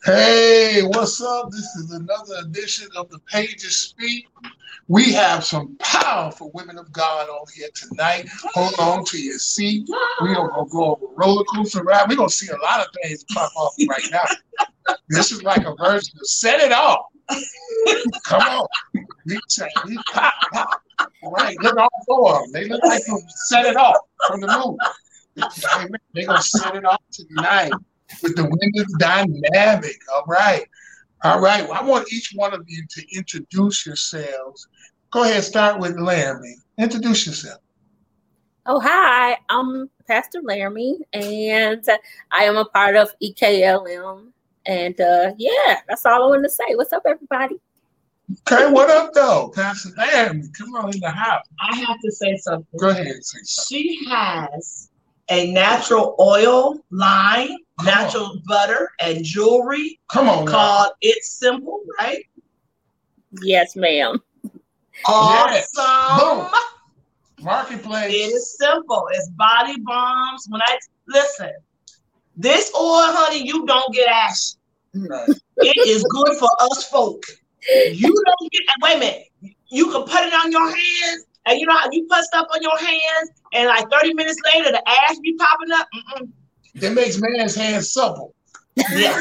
Hey, what's up? This is another edition of the Pages Speak. We have some powerful women of God on here tonight. Hold on to your seat. We are going to go over a roller coaster ride. We're going to see a lot of things pop off right now. This is like a version of Set It Off. Come on. We pop, pop. All right, look all four of them. They look like they Set It Off from the movie. They're going to set it off tonight with the women's dynamic. All right. All right. Well, I want each one of you to introduce yourselves. Go ahead, start with Laramie. Introduce yourself. Oh, hi. I'm Pastor Laramie, and I am a part of EKLM. And yeah, that's all I want to say. What's up, everybody? Okay, what up, though? Pastor Laramie, come on in the house. I have to say something. Go ahead and say something. She has a natural oil line, natural butter, and jewelry. Come on, called It's Simple, right? Yes, ma'am. Awesome. Yes. Boom. Marketplace. It is simple. It's body bombs. Listen, this oil, honey, you don't get ashy. Right. It is good for us folk. You don't get. Wait a minute. You can put it on your hands, and you know how you put stuff on your hands, and like 30 minutes later, the ash be popping up. It makes man's hands supple. Yeah.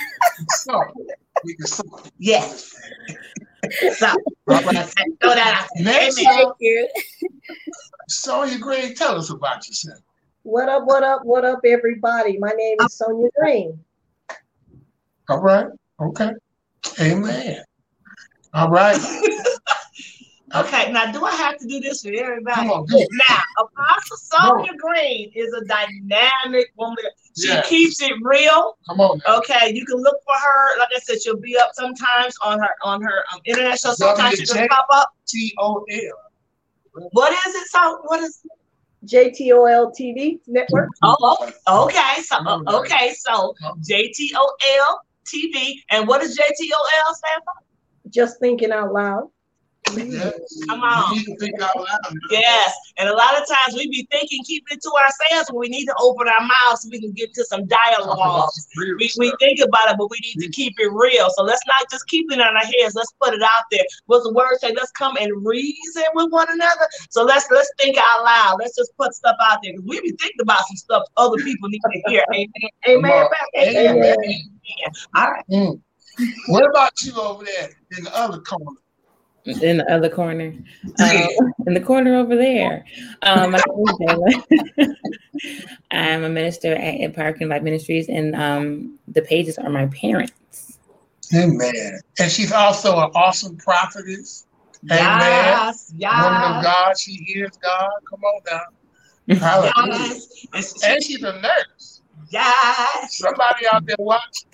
Supple. Yes. So, throw that out. Next Thank you. Sonia Green, tell us about yourself. What up, what up, what up, everybody? My name is Sonia Green. All right. Okay. Amen. All right. Okay, now do I have to do this for everybody? Come on, do it. Now, Apostle Sonia Green is a dynamic woman. She keeps it real. Come on now. Okay, you can look for her. Like I said, she'll be up sometimes on her internet show. Sometimes she just pop up. TOL. What is it? So what is it? JTOL TV network. Oh, okay. So So JTOL TV, and what does JTOL stand for? Just thinking out loud. Yes. Come on. You need to think out loud. Yes. And a lot of times we be thinking, keeping it to ourselves, when we need to open our mouths so we can get to some dialogue. We think about it, but we need to keep it real. So let's not just keep it in our heads. Let's put it out there. What's the word say? Let's come and reason with one another. So let's think out loud. Let's just put stuff out there. Because we be thinking about some stuff other people need to hear. Amen. Amen. All right. What about you over there in the other corner? In the other corner, in the corner over there. My name is Jayla. I'm a minister at Empire Life Ministries, and the Pages are my parents. Amen. And she's also an awesome prophetess. Yes, Amen. Woman of God, she hears God. Come on now. Hallelujah. Yes. And she's a nurse. Yes. Somebody out there watching.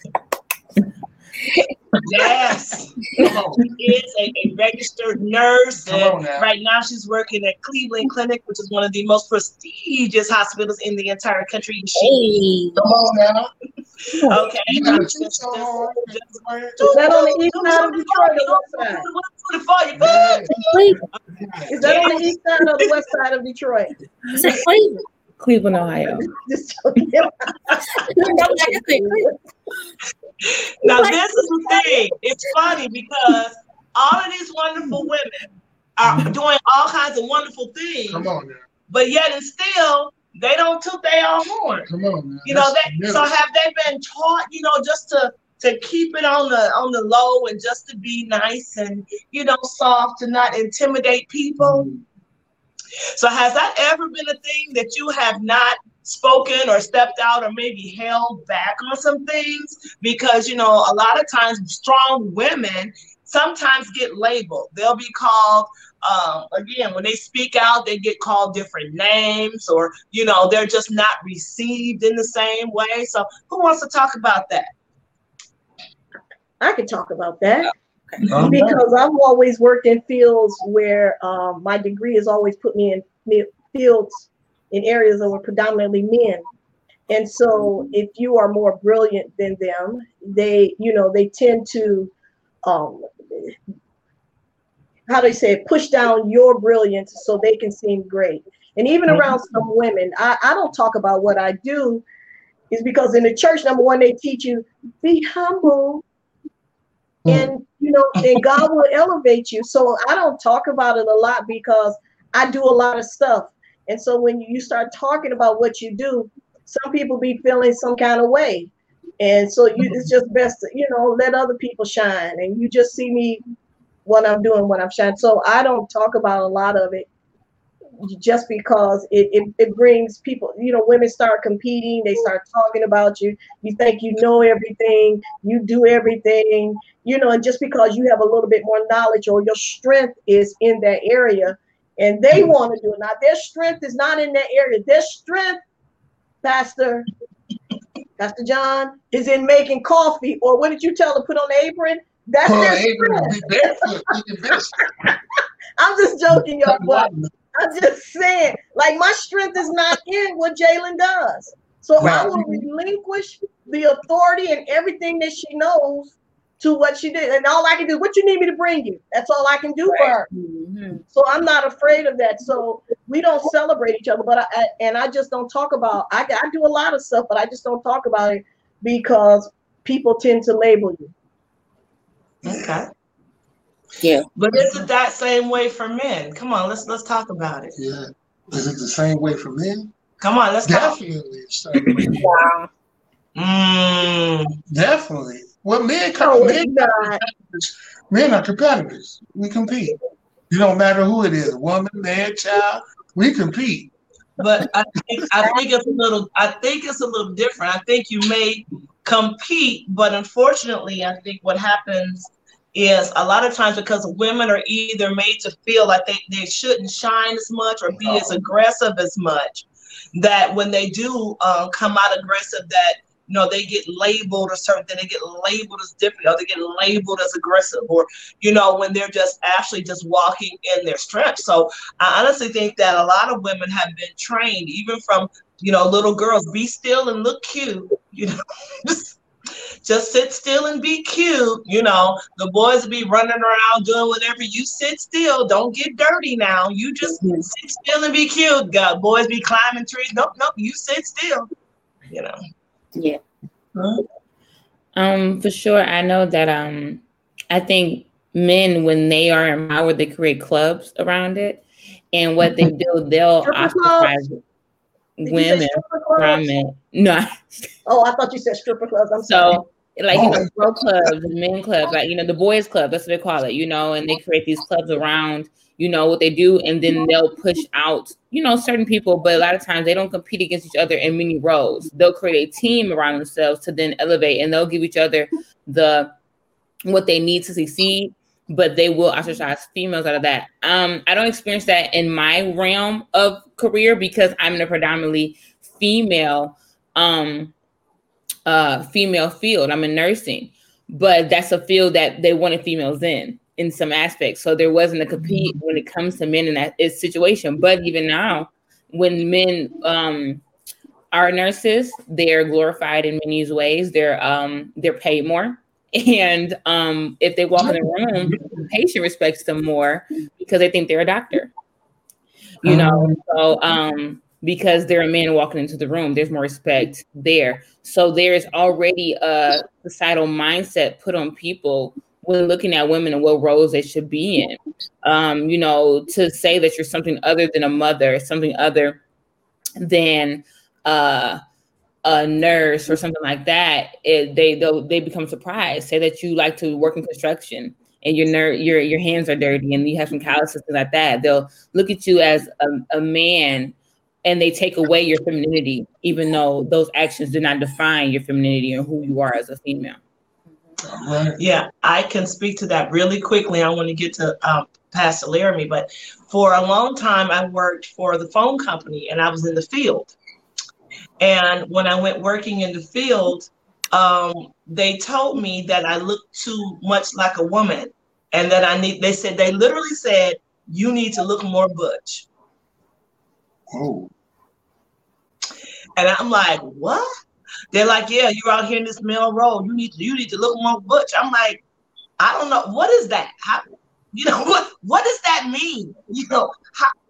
Yes. She is a registered nurse. Right now she's working at Cleveland Clinic, which is one of the most prestigious hospitals in the entire country. Come on now. Okay. Is that on the east side of Detroit or west side? Is that on the east side or the west side of Detroit? Cleveland, Ohio. Now, this is the thing. It's funny because all of these wonderful women are doing all kinds of wonderful things. Come on now. But yet and still, they don't toot their own horn. Come on now. You know, so have they been taught, just to keep it on the low and just to be nice and, soft, to not intimidate people? Mm-hmm. So has that ever been a thing that you have not spoken or stepped out or maybe held back on some things? Because, a lot of times strong women sometimes get labeled. They'll be called, again, when they speak out, they get called different names or, they're just not received in the same way. So who wants to talk about that? I can talk about that. Because I've always worked in fields where my degree has always put me in fields in areas that were predominantly men. And so if you are more brilliant than them, they tend to, push down your brilliance so they can seem great. And even around some women, I don't talk about what I do is because in the church, number one, they teach you be humble, and and God will elevate you. So I don't talk about it a lot because I do a lot of stuff. And so when you start talking about what you do, some people be feeling some kind of way. And so it's just best to, let other people shine. And you just see me, what I'm doing, when I'm shining. So I don't talk about a lot of it just because it brings people, women start competing. They start talking about you. You think you know everything. You do everything, and just because you have a little bit more knowledge or your strength is in that area and they want to do it. Now, their strength is not in that area. Their strength, Pastor John, is in making coffee, or what did you tell her, put on the apron? That's their strength. I'm just joking, y'all, but I'm just saying, like, my strength is not in what Jalen does. So I will relinquish the authority and everything that she knows to what she did. And all I can do, what you need me to bring you? That's all I can do for her. Mm-hmm. So I'm not afraid of that. So we don't celebrate each other, but I just don't talk about, I do a lot of stuff, but I just don't talk about it because people tend to label you. Okay. Yeah. But is it that same way for men? Come on, let's talk about it. Yeah. Is it the same way for men? Come on, let's definitely talk. Definitely. Well, men are competitors. We compete. It don't matter who it is, woman, man, child. We compete. But I think it's a little different. I think you may compete, but unfortunately, I think what happens is a lot of times because women are either made to feel like they shouldn't shine as much or be as aggressive as much, that when they do come out aggressive, that they get labeled a certain thing, they get labeled as different, or they get labeled as aggressive, or when they're just actually just walking in their strength. So I honestly think that a lot of women have been trained, even from little girls, be still and look cute, just sit still and be cute. The boys will be running around doing whatever. You sit still, don't get dirty now. You just sit still and be cute. Boys be climbing trees. Nope, you sit still. Yeah. For sure. I know that I think men, when they are empowered, they create clubs around it. And what they do, they'll ostracize women from it. No. Oh, I thought you said stripper clubs. I'm sorry. Like, girl clubs, men clubs, like, the boys club, that's what they call it, and they create these clubs around, what they do. And then they'll push out, certain people, but a lot of times they don't compete against each other in many roles. They'll create a team around themselves to then elevate, and they'll give each other what they need to succeed, but they will ostracize females out of that. I don't experience that in my realm of career because I'm in a predominantly female field. I'm in nursing, but that's a field that they wanted females in some aspects. So there wasn't a compete when it comes to men in that situation. But even now, when men are nurses, they're glorified in many ways. They're paid more. And if they walk in the room, the patient respects them more because they think they're a doctor. So because they're a man walking into the room, there's more respect there. So there's already a societal mindset put on people when looking at women and what roles they should be in. To say that you're something other than a mother, something other than a nurse or something like that, they become surprised. Say that you like to work in construction and your hands are dirty and you have some calluses, things like that. They'll look at you as a man, and they take away your femininity, even though those actions do not define your femininity and who you are as a female. Yeah, I can speak to that really quickly. I want to get to Pastor Laramie, but for a long time, I worked for the phone company and I was in the field. And when I went working in the field, they told me that I looked too much like a woman and that they literally said, you need to look more butch. Oh. And I'm like, what? They're like, yeah, you're out here in this male role. You need to look more butch. I'm like, I don't know. What is that? How, what does that mean?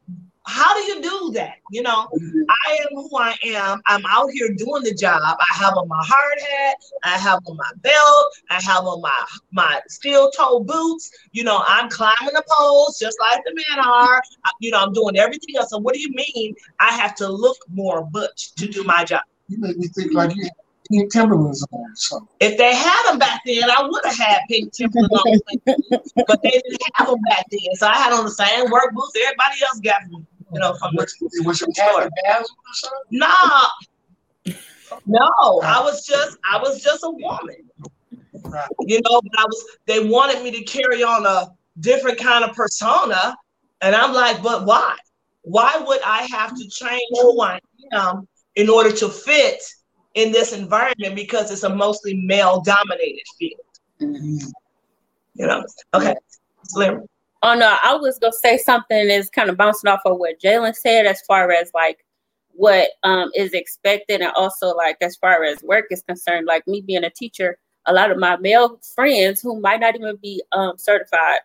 how do you do that? You know, I am who I am. I'm out here doing the job. I have on my hard hat. I have on my belt. I have on my steel toe boots. You know, I'm climbing the poles just like the men are. You know, I'm doing everything else. So what do you mean I have to look more butch to do my job? You make me think like you had pink Timberlands on or something. If they had them back then, I would have had pink Timberlands on. But they didn't have them back then. So I had on the same work boots everybody else got from, you know, from the store. Nah. No, I was just a woman. Right. You know, but they wanted me to carry on a different kind of persona. And I'm like, but why? Why would I have to change who I am in order to fit in this environment, because it's a mostly male-dominated field? Mm-hmm. You know? Okay. Slim. Oh no, I was gonna say something that's kind of bouncing off of what Jalen said, as far as like what is expected, and also like as far as work is concerned. Like me being a teacher, a lot of my male friends who might not even be certified,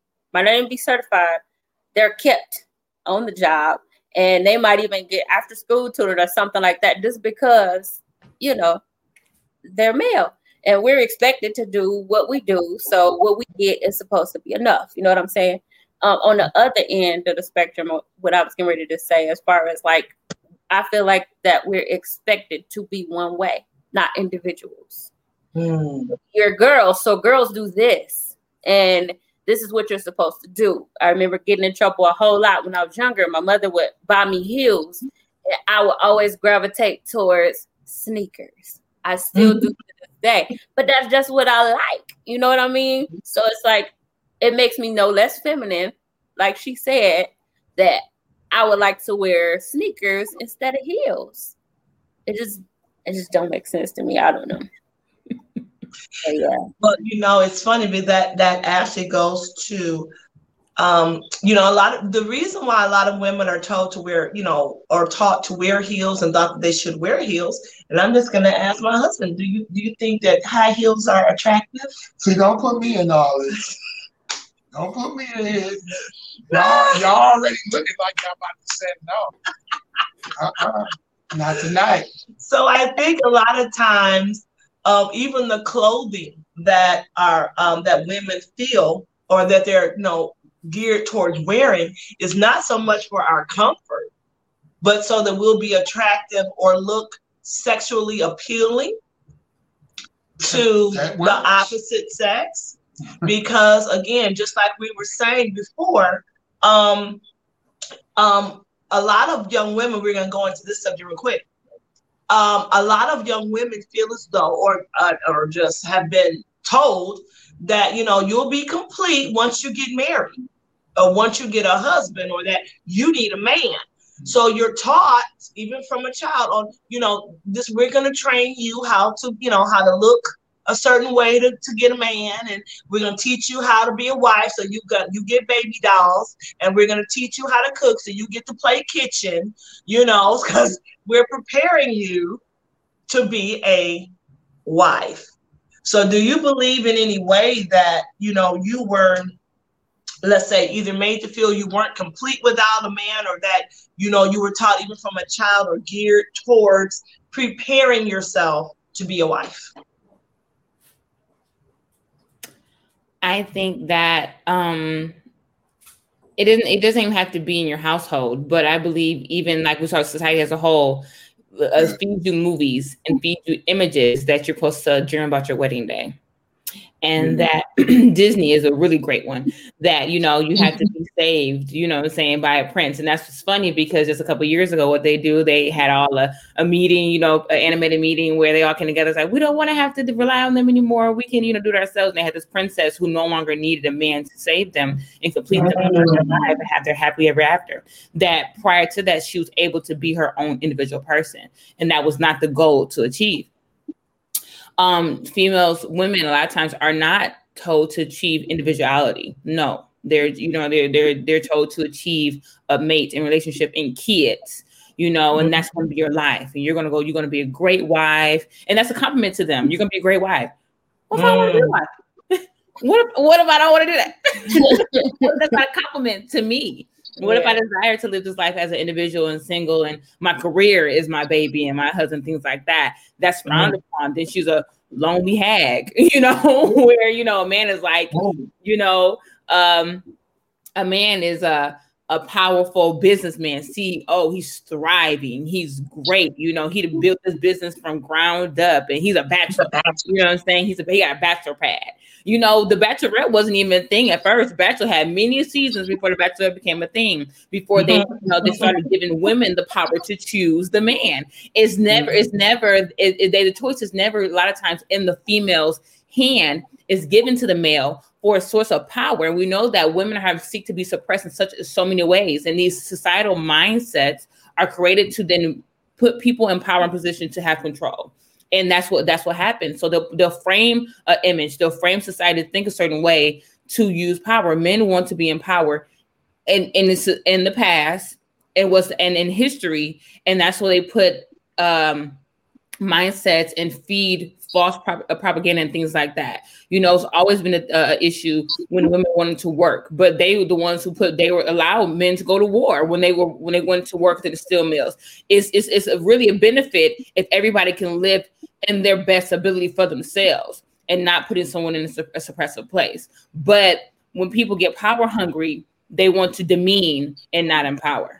they're kept on the job, and they might even get after school tutored or something like that, just because, you know, they're male and we're expected to do what we do. So what we get is supposed to be enough. You know what I'm saying? On the other end of the spectrum, what I was getting ready to say, as far as like, I feel like that we're expected to be one way, not individuals. You're girls, so girls do this, and this is what you're supposed to do. I remember getting in trouble a whole lot when I was younger. My mother would buy me heels, and I would always gravitate towards sneakers. I still do to this day, but that's just what I like. You know what I mean? So it's like, it makes me no less feminine. Like she said, that I would like to wear sneakers instead of heels. It just don't make sense to me. I don't know. But yeah. But you know, it's funny that actually goes to you know, a lot of the reason why a lot of women are told to wear, you know, or taught to wear heels and thought that they should wear heels. And I'm just gonna ask my husband, do you think that high heels are attractive? See, don't put me in all this. Don't put me in it. Y'all already looking like y'all about to say no. Not tonight. So I think a lot of times, even the clothing that are that women feel, or that they're, you know, geared towards wearing, is not so much for our comfort, but so that we'll be attractive or look sexually appealing to the opposite sex. Because again, just like we were saying before, a lot of young women, we're going to go into this subject real quick. A lot of young women feel as though, or just have been told that, you know, you'll be complete once you get married, or once you get a husband, or that you need a man. So you're taught, even from a child, on, you know, this, we're going to train you how to, you know, how to look a certain way to get a man, and we're going to teach you how to be a wife, so you get baby dolls, and we're going to teach you how to cook, so you get to play kitchen, you know, because we're preparing you to be a wife. So do you believe in any way that, you know, you were, let's say, either made to feel you weren't complete without a man, or that, you know, you were taught even from a child or geared towards preparing yourself to be a wife? I think that it doesn't even have to be in your household, but I believe even like we saw society as a whole, feed you movies and feed you images that you're supposed to dream about your wedding day. And that Disney is a really great one, that, you know, you have to be saved, you know what I'm saying, by a prince. And that's what's funny, because just a couple of years ago, what they do, they had all a meeting, you know, an animated meeting where they all came together. It's like, we don't want to have to rely on them anymore. We can, you know, do it ourselves. And they had this princess who no longer needed a man to save them and complete them in their life and have their happily ever after. That prior to that, she was able to be her own individual person. And that was not the goal to achieve. Women a lot of times are not told to achieve individuality. No, they're told to achieve a mate and relationship and kids, you know, and that's going to be your life. And you're going to be a great wife. And that's a compliment to them. You're going to be a great wife. What if I want to do that? What if I don't want to do that? That's not a compliment to me. What if I desire to live this life as an individual and single, and my career is my baby and my husband, things like that? That's frowned upon. Then she's a lonely hag, where, a man is like, a man is a powerful businessman, CEO. He's thriving. He's great. He built this business from ground up, and he's a bachelor. You know what I'm saying? He got a bachelor pad. The Bachelorette wasn't even a thing at first. Bachelor had many seasons before the Bachelorette became a thing. Before they started giving women the power to choose the man. The choice is never a lot of times in the female's hand. Is given to the male for a source of power. And we know that women seek to be suppressed in so many ways. And these societal mindsets are created to then put people in power and position to have control. And that's what happens. So they'll frame an image, they'll frame society to think a certain way to use power. Men want to be in power and in the past and in history. And that's where they put mindsets and feed false propaganda and things like that. It's always been an issue when women wanted to work, but they were the ones who allowed men to go to war when they went to work at the steel mills. It's really a benefit if everybody can live in their best ability for themselves and not putting someone in a suppressive place. But when people get power hungry, they want to demean and not empower.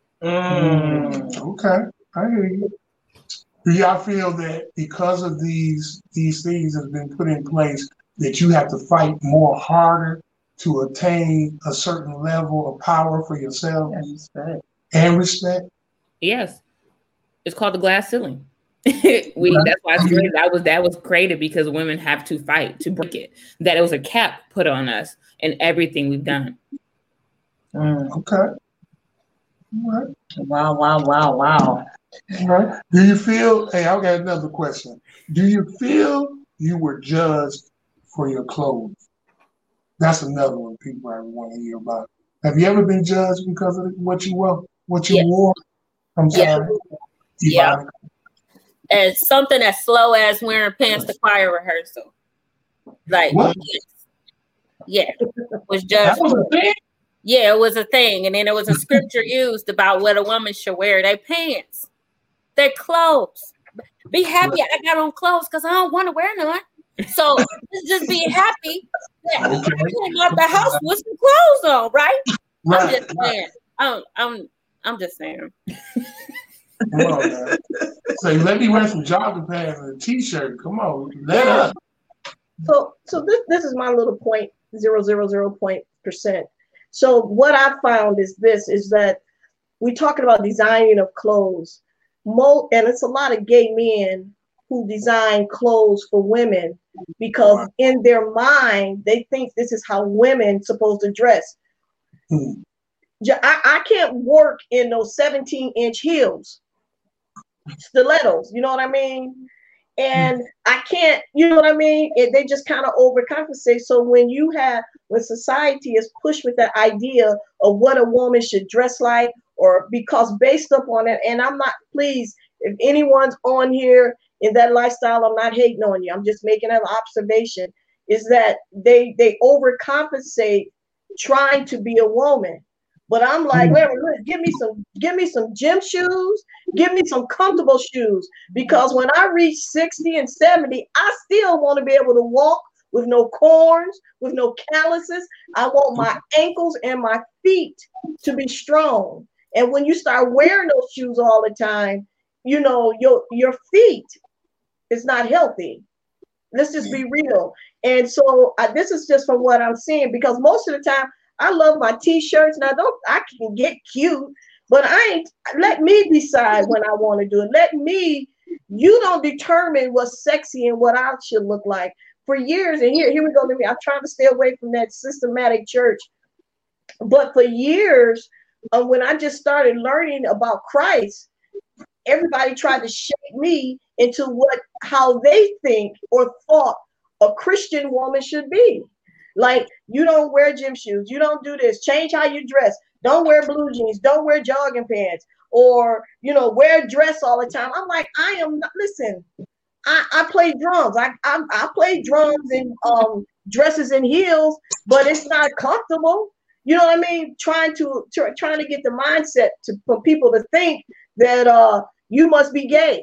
Okay, I hear you. Do y'all feel that because of these things that have been put in place, that you have to fight harder to attain a certain level of power for yourself and respect? Yes, it's called the glass ceiling. That's why it's great. That was created because women have to fight to break it. That it was a cap put on us in everything we've done. Okay. All right. Wow. Right. Do you feel, I got another question. Do you feel you were judged for your clothes? That's another one people I want to hear about. Have you ever been judged because of what you wore? I'm sorry. Yeah. And something as slow as wearing pants to choir rehearsal. Like, what? Yeah. Was judged. That was a thing? Yeah, it was a thing. And then there was a scripture used about what a woman should wear. Their pants. Their clothes. Be happy I got on clothes because I don't want to wear none. So just be happy that I came out the house with some clothes on, right? I'm just saying. I'm just saying. Come on, man. So let me wear some jogging pants and a t-shirt. Come on, let up. So this is my little 0.000%. So what I found is that we're talking about designing of clothes. And it's a lot of gay men who design clothes for women because in their mind, they think this is how women supposed to dress. I can't work in those 17-inch heels, stilettos, you know what I mean? And I can't, you know what I mean? They just kind of overcompensate. So when society is pushed with that idea of what a woman should dress like, or because based upon it, and I'm not, please, if anyone's on here in that lifestyle, I'm not hating on you. I'm just making an observation, is that they overcompensate trying to be a woman. But I'm like, wait, give me some gym shoes, give me some comfortable shoes, because when I reach 60 and 70, I still want to be able to walk with no corns, with no calluses. I want my ankles and my feet to be strong. And when you start wearing those shoes all the time, you know, your feet is not healthy. Let's just be real. And so this is just from what I'm seeing, because most of the time, I love my t-shirts. Now, I can get cute, but let me decide when I want to do it. You don't determine what's sexy and what I should look like. For years, and here we go, I'm trying to stay away from that systematic church. But for years, when I just started learning about Christ, everybody tried to shape me into how they think or thought a Christian woman should be. Like, you don't wear gym shoes. You don't do this. Change how you dress. Don't wear blue jeans. Don't wear jogging pants. Or, you know, wear a dress all the time. I'm like, I am not, listen, I play drums. I play drums and dresses and heels, but it's not comfortable. you know what I mean? Trying to get the mindset for people to think that you must be gay.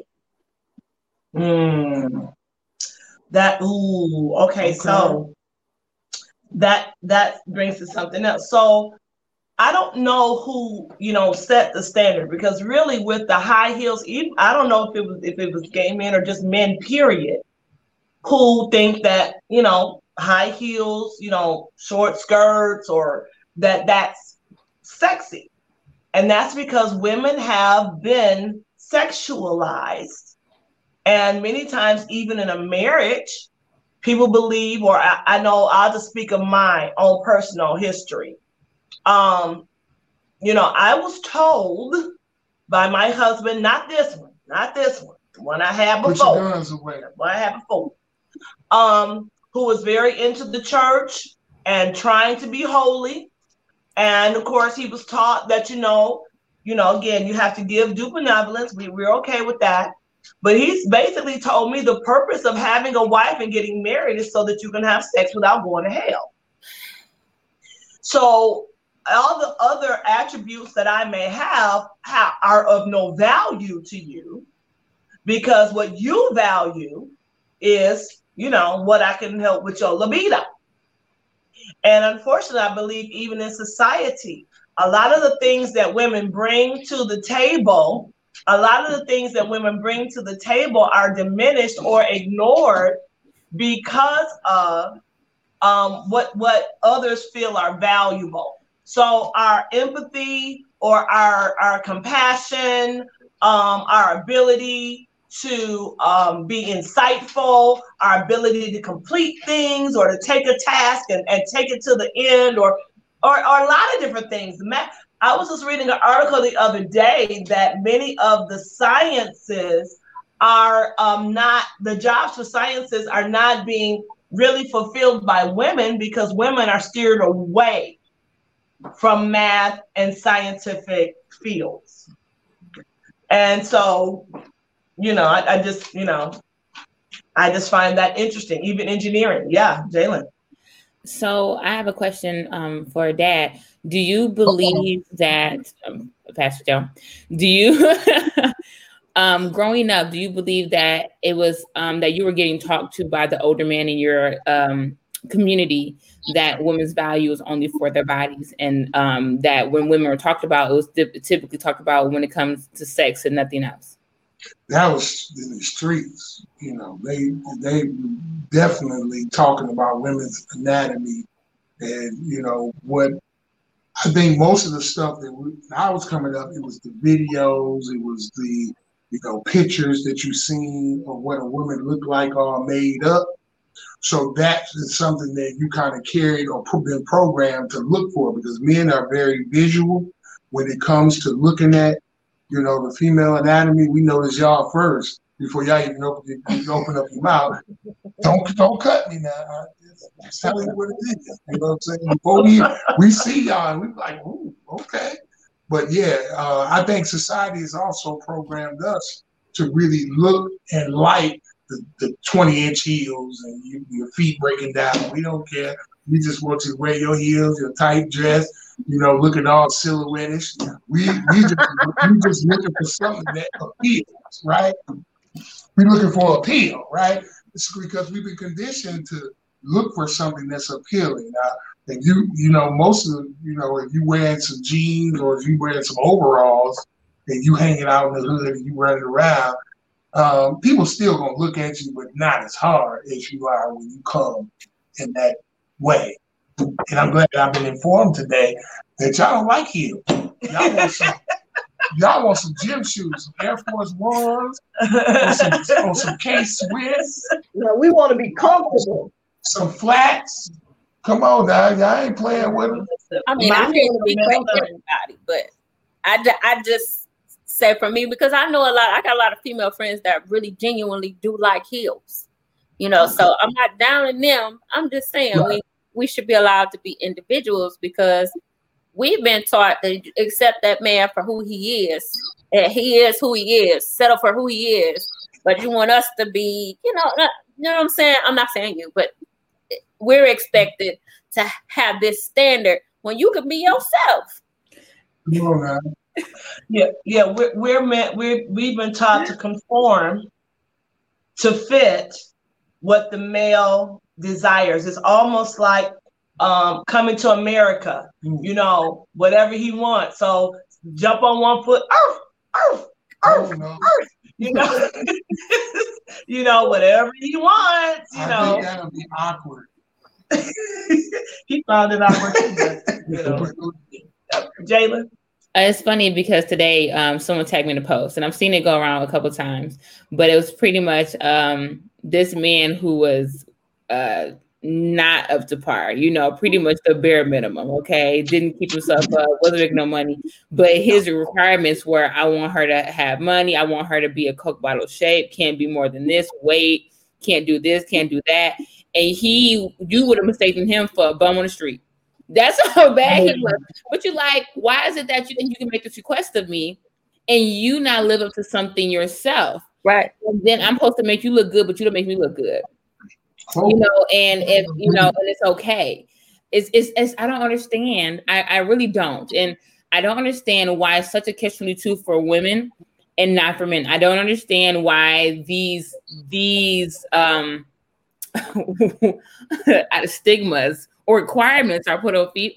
Okay. So that brings to something else. So I don't know who, set the standard, because really with the high heels, I don't know if it was gay men or just men, period, who think that, high heels, short skirts, or that's sexy. And that's because women have been sexualized. And many times, even in a marriage, people believe, or I know, I'll just speak of my own personal history. I was told by my husband, not this one, the one I had before. Put your guns away. The one I had before. Who was very into the church and trying to be holy. And of course, he was taught that, again, you have to give due benevolence. We're okay with that. But he's basically told me the purpose of having a wife and getting married is so that you can have sex without going to hell. So all the other attributes that I may have are of no value to you, because what you value is, what I can help with your libido. And unfortunately, I believe even in society, a lot of the things that women bring to the table, are diminished or ignored because of what others feel are valuable. So our empathy, or our compassion, our ability to be insightful, our ability to complete things, or to take a task and take it to the end, or a lot of different things. I was just reading an article the other day that many of the sciences are the jobs for sciences are not being really fulfilled by women, because women are steered away from math and scientific fields. And so, I just find that interesting. Even engineering. Yeah, Jalen. So I have a question for Dad. Do you believe that, Pastor Joe, do you, growing up, do you believe that it was that you were getting talked to by the older man in your community that women's value is only for their bodies, and that when women were talked about, it was typically talked about when it comes to sex and nothing else? That was in the streets. They definitely talking about women's anatomy, and what I think most of the stuff that when I was coming up, it was the videos, it was the pictures that you seen of what a woman looked like all made up. So that is something that you kind of carried or been programmed to look for, because men are very visual when it comes to looking at the female anatomy. We notice y'all first before y'all even open up your mouth. Don't cut me now. Just tell you what it is. You know what I'm saying? Before we see y'all, and we're like, ooh, okay. But yeah, I think society has also programmed us to really look and like the 20-inch heels and your feet breaking down. We don't care. We just want you to wear your heels, your tight dress, looking all silhouette-ish. We just looking for something that appeals, right? We're looking for appeal, right? It's because we've been conditioned to look for something that's appealing. And most of if you wearing some jeans or if you wearing some overalls and you hanging out in the hood and you running around, people still gonna look at you, but not as hard as you are when you come in that way. And I'm glad I've been informed today that y'all don't like heels. Y'all want some gym shoes, some Air Force Ones, or some K-Swiss. No, we want to be comfortable. Some flats. Come on now, y'all ain't playing with them. I mean, I can't speak for everybody, but I just say for me, because I got a lot of female friends that really genuinely do like heels. So I'm not downing them. I'm just saying we should be allowed to be individuals, because we've been taught to accept that man for who he is, and he is who he is, settle for who he is. But you want us to be, you know what I'm saying? I'm not saying you, but we're expected to have this standard when you can be yourself. Come on now. Yeah. We've been taught to conform to fit what the male desires. It's almost like coming to America. You know, whatever he wants. So jump on one foot. You know, you know, whatever he wants. You know, think that'll be awkward. He found it awkward too. You know, Jalen. It's funny because today someone tagged me in a post, and I've seen it go around a couple of times, but it was pretty much this man who was not up to par, you know, pretty much the bare minimum. Okay, didn't keep himself up, wasn't making no money, but his requirements were: I want her to have money, I want her to be a Coke bottle shape, can't be more than this weight, can't do this, can't do that, and you would have mistaken him for a bum on the street. That's how bad he was. But you like, why is it that you think you can make this request of me and you not live up to something yourself? Right. And then I'm supposed to make you look good, but you don't make me look good. You know, and if you know, and it's okay. It's I don't understand. I really don't. And I don't understand why it's such a catch-22 for women and not for men. I don't understand why these stigmas or requirements are put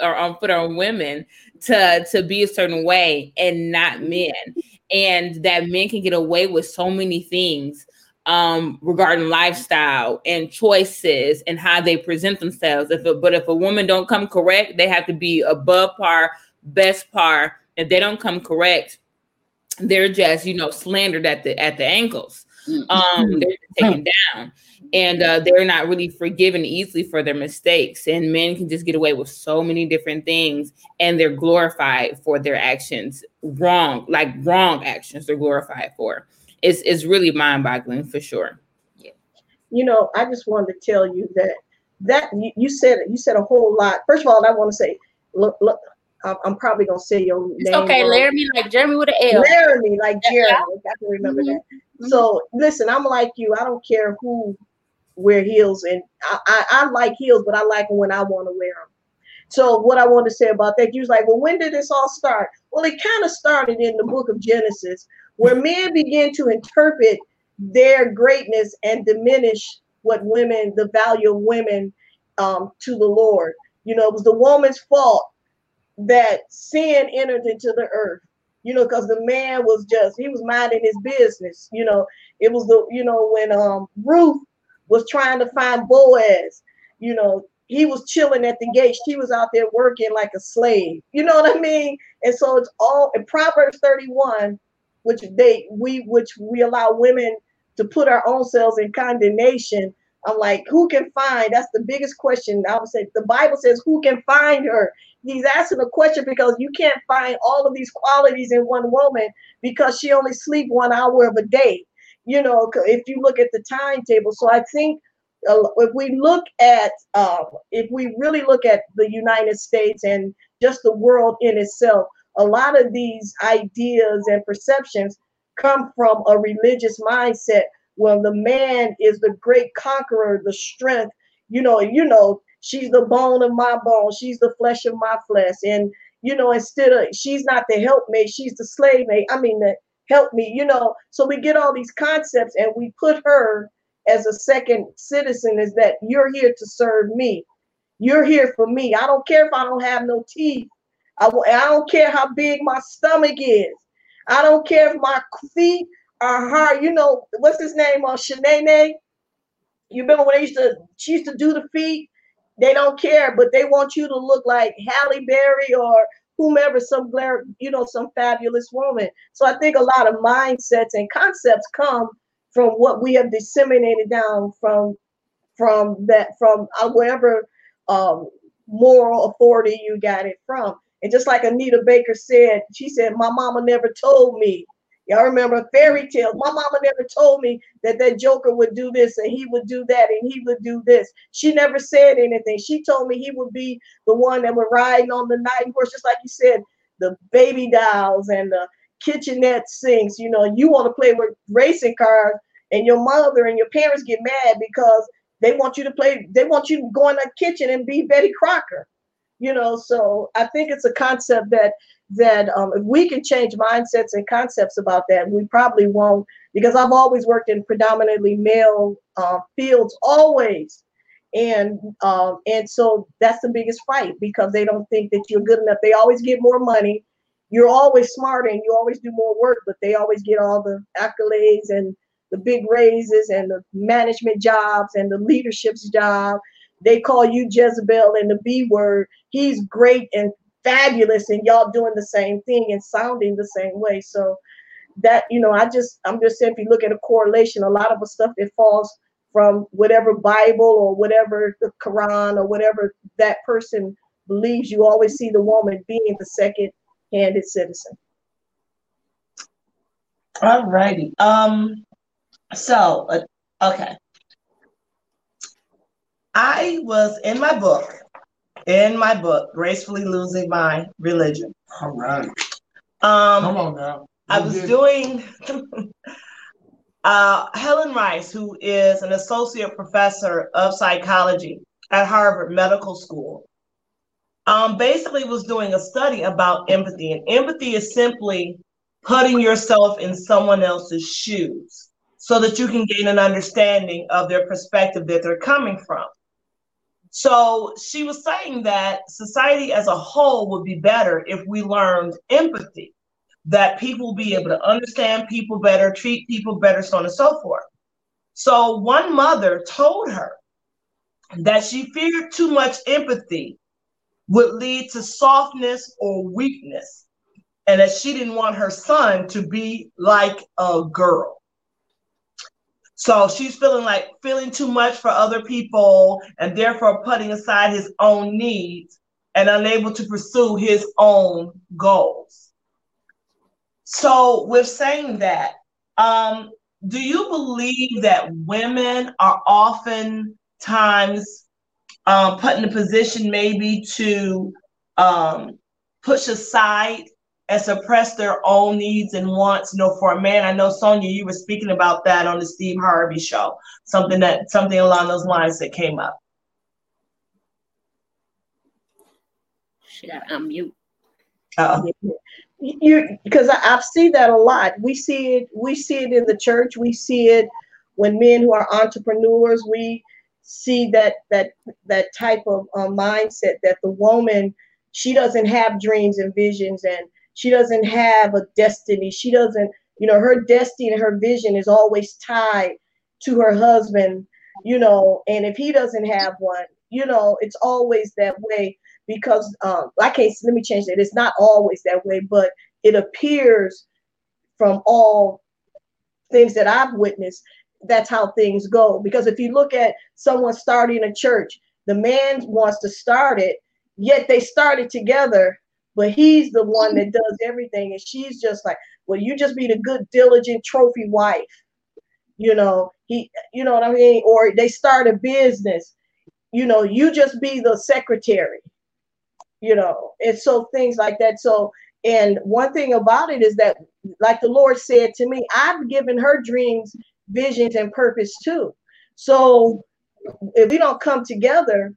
on women to be a certain way and not men, and that men can get away with so many things regarding lifestyle and choices and how they present themselves. But if a woman don't come correct, they have to be above par, best par. If they don't come correct, they're just, you know, slandered at the ankles. They're taken down, and they're not really forgiven easily for their mistakes. And men can just get away with so many different things, and they're glorified for their actions. Wrong actions they're glorified for. It's really mind-boggling for sure. Yeah. You know, I just wanted to tell you that you said a whole lot. First of all, I want to say, look, I'm probably gonna say your name. It's okay, Laramie, like Jeremy with an L. Laramie, like Jeremy. I can remember that. So listen, I'm like you. I don't care who wear heels, and I like heels, but I like them when I want to wear them. So what I want to say about that, you was like, well, when did this all start? Well, it kind of started in the book of Genesis, where men began to interpret their greatness and diminish the value of women to the Lord. You know, it was the woman's fault that sin entered into the earth, you know, because the man he was minding his business. You know, it was when Ruth was trying to find Boaz, you know, he was chilling at the gate. She was out there working like a slave. You know what I mean? And so it's all in Proverbs 31, which we allow women to put our own selves in condemnation. I'm like, who can find? That's the biggest question. I would say the Bible says, who can find her? He's asking a question because you can't find all of these qualities in one woman because she only sleeps 1 hour of a day. You know, if you look at the timetable. So I think if we really look at the United States and just the world in itself, a lot of these ideas and perceptions come from a religious mindset. Well, the man is the great conqueror, the strength, you know, she's the bone of my bone. She's the flesh of my flesh. And, you know, instead of, she's not the helpmate, she's the slave mate. I mean, the help me, you know. So we get all these concepts and we put her as a second citizen, is that you're here to serve me. You're here for me. I don't care if I don't have no teeth. I don't care how big my stomach is. I don't care if my feet are hard. You know, what's his name on Shanae? You remember when she used to do the feet? They don't care, but they want you to look like Halle Berry or whomever, some fabulous woman. So I think a lot of mindsets and concepts come from what we have disseminated down from wherever moral authority you got it from. And just like Anita Baker said, she said, my mama never told me. Y'all remember fairy tales? My mama never told me that Joker would do this and he would do that and he would do this. She never said anything. She told me he would be the one that would ride on the night horse, just like you said, the baby dolls and the kitchenette sinks. You know, you want to play with racing cars and your mother and your parents get mad because they want you to go in the kitchen and be Betty Crocker. So I think it's a concept that if we can change mindsets and concepts about that, we probably won't, because I've always worked in predominantly male fields, always. And so that's the biggest fight, because they don't think that you're good enough. They always get more money. You're always smarter and you always do more work, but they always get all the accolades and the big raises and the management jobs and the leadership's job. They call you Jezebel and the B word. He's great and fabulous, and y'all doing the same thing and sounding the same way. So that, I'm just saying, if you look at a correlation, a lot of the stuff that falls from whatever Bible or whatever the Quran or whatever that person believes, you always see the woman being the second-handed citizen. All righty. So, okay. I was in my book, Gracefully Losing My Religion. All right. Come on now. I was doing Helen Rice, who is an associate professor of psychology at Harvard Medical School, basically was doing a study about empathy. And empathy is simply putting yourself in someone else's shoes so that you can gain an understanding of their perspective that they're coming from. So she was saying that society as a whole would be better if we learned empathy, that people will be able to understand people better, treat people better, so on and so forth. So one mother told her that she feared too much empathy would lead to softness or weakness, and that she didn't want her son to be like a girl. So she's feeling too much for other people, and therefore putting aside his own needs and unable to pursue his own goals. So with saying that, do you believe that women are oftentimes put in a position maybe to push aside and suppress their own needs and wants? For a man, I know, Sonia, you were speaking about that on the Steve Harvey show, something along those lines that came up. Should I unmute? Because I've seen that a lot. We see it in the church. We see it when men who are entrepreneurs. We see that type of mindset that the woman, she doesn't have dreams and visions, and she doesn't have a destiny. She doesn't, her destiny and her vision is always tied to her husband, and if he doesn't have one, it's always that way. Because let me change that. It's not always that way, but it appears from all things that I've witnessed, that's how things go. Because if you look at someone starting a church, the man wants to start it, yet they started together, but he's the one that does everything. And she's just like, well, you just be the good, diligent trophy wife. You know what I mean? Or they start a business, you just be the secretary. And so things like that. So, and one thing about it is that, like the Lord said to me, I've given her dreams, visions, and purpose too. So if we don't come together,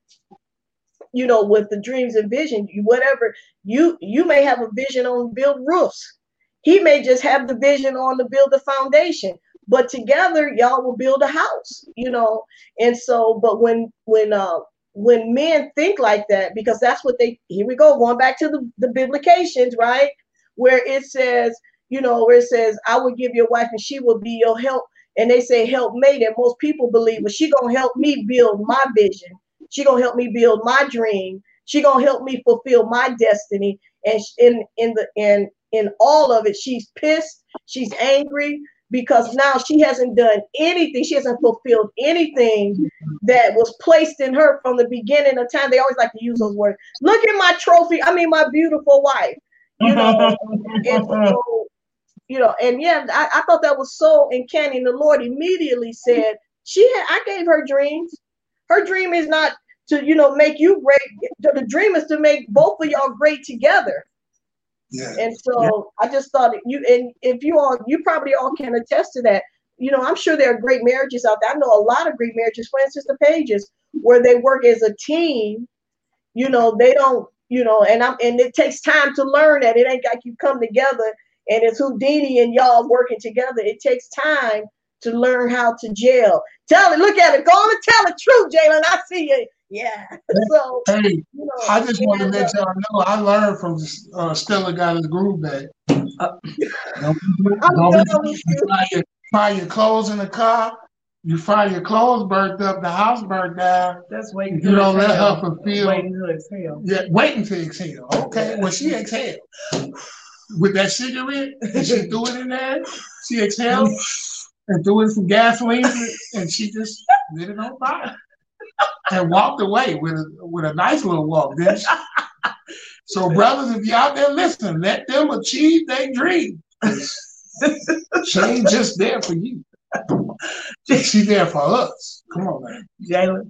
with the dreams and vision, whatever, you may have a vision on build roofs. He may just have the vision on to build the foundation, but together y'all will build a house, And so, but when men think like that, because that's what here we go, going back to the biblications, right? Where it says, I will give you a wife and she will be your help. And they say helpmate, and most people believe, well, she gonna help me build my vision. She gonna help me build my dream. She gonna help me fulfill my destiny. And in all of it, she's pissed. She's angry because now she hasn't done anything. She hasn't fulfilled anything that was placed in her from the beginning of time. They always like to use those words. Look at my trophy. I mean, my beautiful wife. And so, and yeah, I thought that was so uncanny. And the Lord immediately said, I gave her dreams. Her dream is not to, make you great. The dream is to make both of y'all great together. Yeah. And so I just thought you probably all can attest to that. I'm sure there are great marriages out there. I know a lot of great marriages, for instance, the Pages, where they work as a team. They don't and it takes time to learn that. It ain't like you come together and it's Houdini and y'all working together. It takes time to learn how to gel. Tell it, look at it, go on and tell the truth, Jalen. I see you. Yeah. So hey, I just want to let y'all know I learned from Stella got his groove back. Don't fire your clothes in the car. You find your clothes burnt up, the house burnt down. That's waiting. You don't let her fulfill. Waiting to exhale. Yeah, waiting to exhale. Okay, well, she exhaled with that cigarette, and she threw it in there. She exhaled and threw in some gasoline, and she just lit it on fire and walked away with a nice little walk, didn't she? So, brothers, if you're out there listening, let them achieve their dream. She ain't just there for you. She's there for us. Come on, man. Jalen.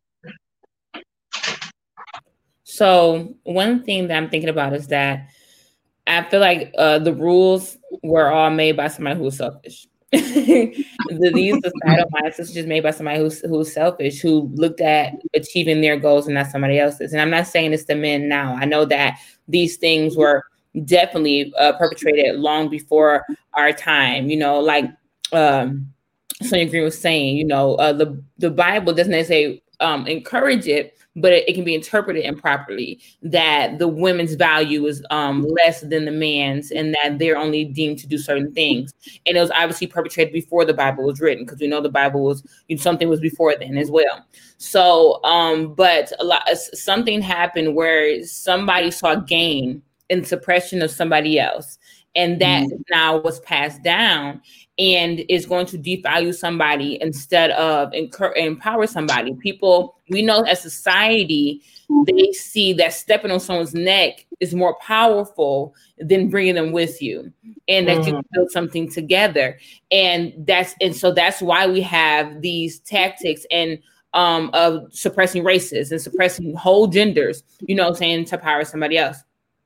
So one thing that I'm thinking about is that I feel like the rules were all made by somebody who was selfish. These societal mindsets just made by somebody who's selfish, who looked at achieving their goals and not somebody else's. And I'm not saying it's the men now. I know that these things were definitely perpetrated long before our time. Like Sonia Green was saying, the Bible doesn't necessarily encourage it, but it can be interpreted improperly, that the women's value is less than the man's, and that they're only deemed to do certain things. And it was obviously perpetrated before the Bible was written, because we know the Bible was, something was before then as well. So, but something happened where somebody saw gain in suppression of somebody else, and that now was passed down and is going to devalue somebody instead of empower somebody. People, we know as society, they see that stepping on someone's neck is more powerful than bringing them with you, and that you can build something together. And so that's why we have these tactics and of suppressing races and suppressing whole genders, to power somebody else.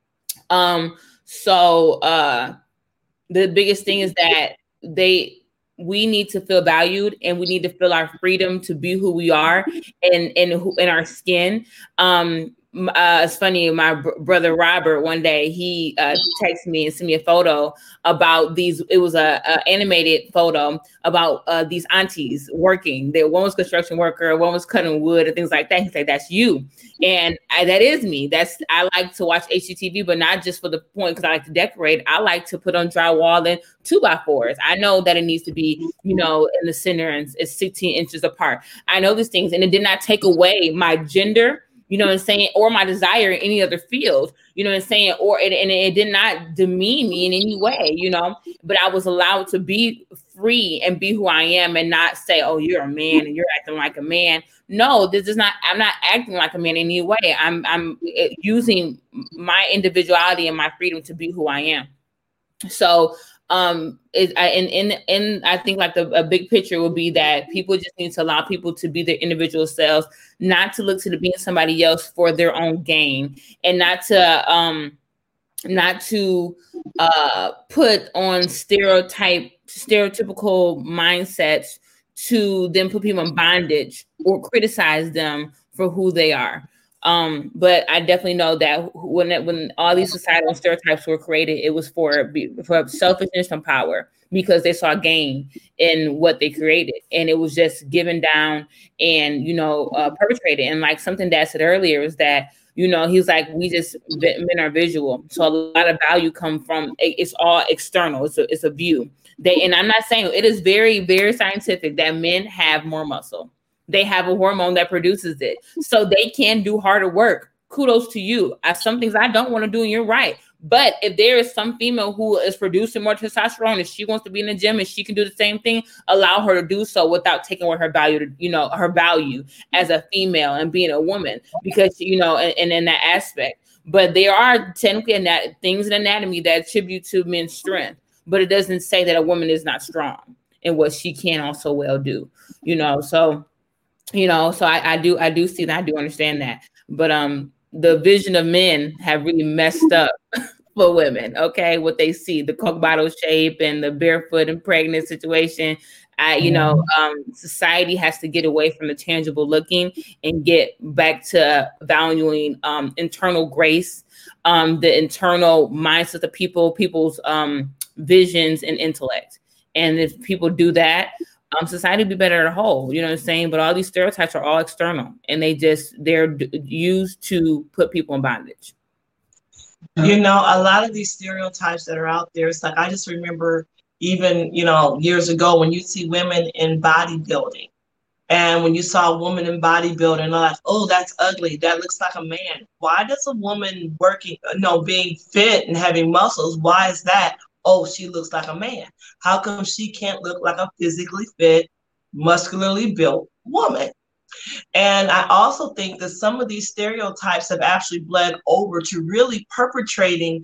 So the biggest thing is that we need to feel valued, and we need to feel our freedom to be who we are and in our skin. It's funny, my brother Robert, one day he texted me and sent me a photo about these. It was a animated photo about these aunties working. One was construction worker, one was cutting wood and things like that. He's like, "That's you," and that is me. I like to watch HGTV, but not just for the point, because I like to decorate. I like to put on drywall and 2x4s. I know that it needs to be, in the center, and it's 16 inches apart. I know these things, and it did not take away my gender, or my desire in any other field, and it did not demean me in any way, but I was allowed to be free and be who I am, and not say, "Oh, you're a man and you're acting like a man." No, I'm not acting like a man in any way. I'm using my individuality and my freedom to be who I am. So, I think like a big picture would be that people just need to allow people to be their individual selves, not to look to being somebody else for their own gain, and not to put on stereotypical mindsets to then put people in bondage or criticize them for who they are. But I definitely know that when all these societal stereotypes were created, it was for selfishness and power, because they saw gain in what they created, and it was just given down and perpetrated. And like something Dad said earlier is that he's like, men are visual, so a lot of value come from, it's all external. It's a view. And I'm not saying, it is very, very scientific that men have more muscle. They have a hormone that produces it, so they can do harder work. Kudos to you. Some things I don't want to do, and you're right. But if there is some female who is producing more testosterone, and she wants to be in the gym and she can do the same thing, allow her to do so without taking away her value, her value as a female and being a woman, because, and in that aspect. But there are technically things in anatomy that attribute to men's strength, but it doesn't say that a woman is not strong in what she can also well do, so. So I do see that. I do understand that. But the vision of men have really messed up for women. Okay, what they see, the Coke bottle shape and the barefoot and pregnant situation. Society has to get away from the tangible looking and get back to valuing internal grace, the internal mindset of people's visions and intellect. And if people do that, society would be better as a whole. You know what I'm saying? But all these stereotypes are all external, and they're used to put people in bondage. You know, a lot of these stereotypes that are out there, it's like, I just remember even, years ago when you see women in bodybuilding, and when you saw a woman in bodybuilding, they're like, oh, that's ugly. That looks like a man. Why does a woman being fit and having muscles, why is that? Oh, she looks like a man. How come she can't look like a physically fit, muscularly built woman? And I also think that some of these stereotypes have actually bled over to really perpetrating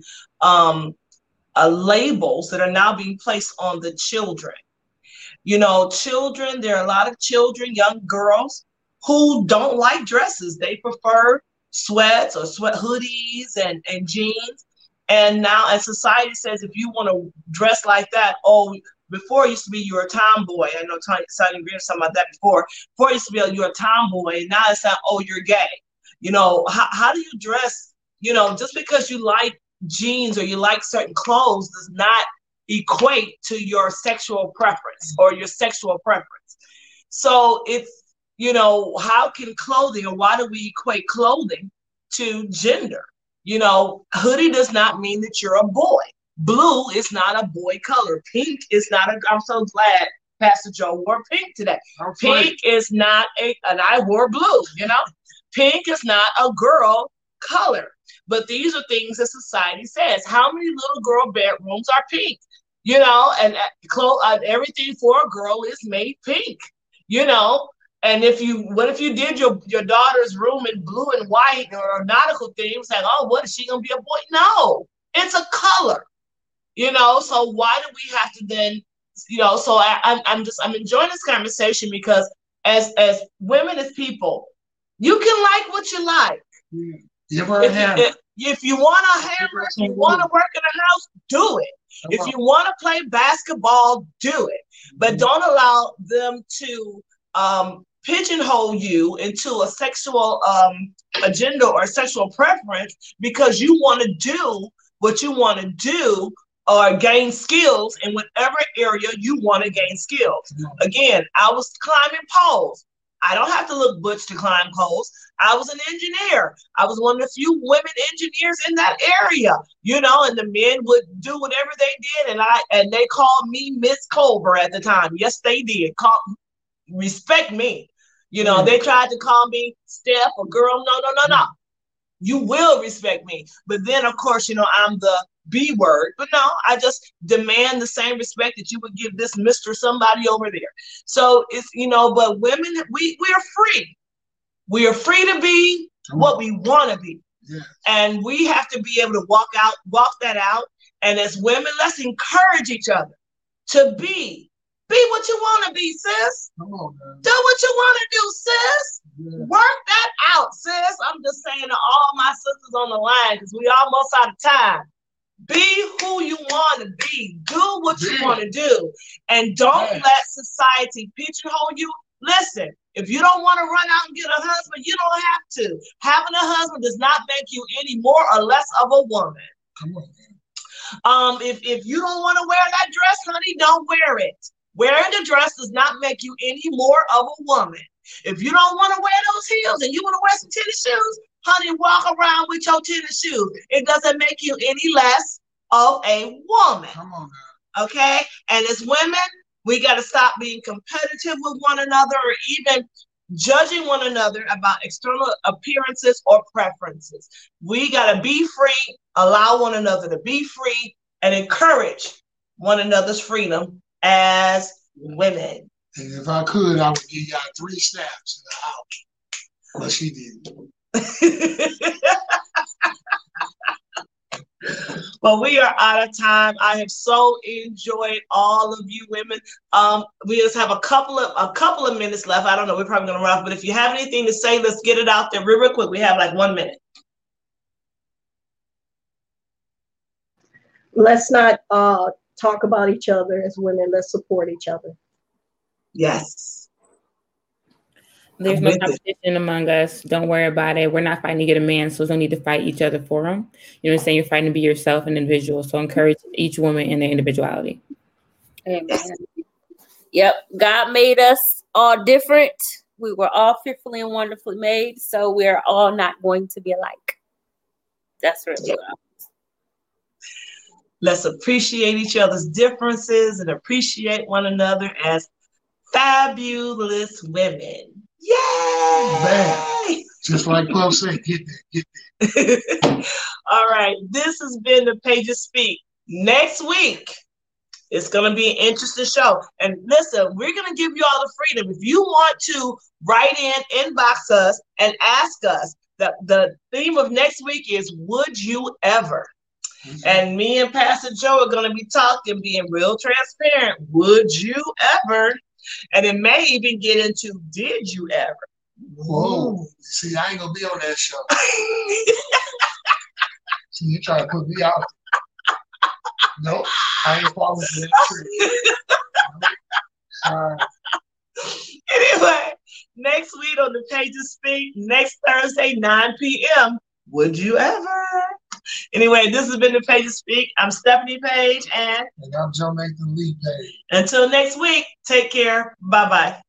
labels that are now being placed on the children. Children, there are a lot of children, young girls, who don't like dresses. They prefer sweats or sweat hoodies and jeans. And now, as society says, if you want to dress like that, before it used to be you're a tomboy. I know Sonny Green was talking about that before. Before it used to be you're a tomboy, and now it's not, you're gay. How do you dress? Just because you like jeans or you like certain clothes does not equate to your sexual preference or your sexual preference. So it's, how can clothing, or why do we equate clothing to gender? Hoodie does not mean that you're a boy. Blue is not a boy color. Pink is not I'm so glad Pastor Joe wore pink today. Pink is not and I wore blue, Pink is not a girl color. But these are things that society says. How many little girl bedrooms are pink? And everything for a girl is made pink, And what if you did your daughter's room in blue and white or nautical themes? Like, what is she gonna be a boy? No, it's a color, So why do we have to then, So I'm enjoying this conversation because as women, as people, you can like what you like. If you want a hammer, if you want to work in a house, do it. If you want to play basketball, do it. But don't allow them to pigeonhole you into a sexual agenda or sexual preference because you want to do what you want to do or gain skills in whatever area you want to gain skills. Again, I was climbing poles. I don't have to look butch to climb poles. I was an engineer. I was one of the few women engineers in that area, and the men would do whatever they did. And they called me Miss Culver at the time. Yes, they did. Respect me. They tried to call me Steph or girl. No. You will respect me. But then, of course, I'm the B word. But no, I just demand the same respect that you would give this Mr. somebody over there. So it's, but women, we're free. We are free to be what we want to be. Yeah. And we have to be able to walk that out. And as women, let's encourage each other to be what you want to be, sis. Come on, man. Do what you want to do, sis. Yeah. Work that out, sis. I'm just saying to all my sisters on the line, because we almost out of time. Be who you want to be. Do what you want to do. And don't let society pigeonhole you. Listen, if you don't want to run out and get a husband, you don't have to. Having a husband does not make you any more or less of a woman. Come on. If you don't want to wear that dress, honey, don't wear it. Wearing the dress does not make you any more of a woman. If you don't want to wear those heels and you want to wear some tennis shoes, honey, walk around with your tennis shoes. It doesn't make you any less of a woman. Come on now. Okay? And as women, we got to stop being competitive with one another or even judging one another about external appearances or preferences. We got to be free, allow one another to be free, and encourage one another's freedom as women. And if I could, I would give y'all 3 snaps in the house. But she didn't. Well, we are out of time. I have so enjoyed all of you women. We just have a couple of minutes left. I don't know. We're probably going to run off. But if you have anything to say, let's get it out there real quick. We have like 1 minute. Let's not talk about each other as women. Let's support each other. Yes. There's no competition among us. Don't worry about it. We're not fighting to get a man, so there's no need to fight each other for him. You know what I'm saying? You're fighting to be yourself, an individual. So encourage each woman in their individuality. Amen. Yep. God made us all different. We were all fearfully and wonderfully made, so we're all not going to be alike. That's really what I was. Let's appreciate each other's differences and appreciate one another as fabulous women. Yay! Man, just like Chloe said, get there. All right, this has been the Pages Speak. Next week, it's going to be an interesting show. And listen, we're going to give you all the freedom. If you want to write in, inbox us, and ask us, the theme of next week is, would you ever? Mm-hmm. And me and Pastor Joe are going to be talking, being real transparent. Would you ever? And it may even get into, did you ever? Whoa. See, I ain't going to be on that show. See, you trying to put me out. Nope, I ain't falling for that trick. Anyway, next week on the Pages Speak, next Thursday, 9 p.m. Would you ever? Anyway, this has been the Pages Speak. I'm Stephanie Page, and I'm Joe Nathan Lee Page. Until next week, take care. Bye-bye.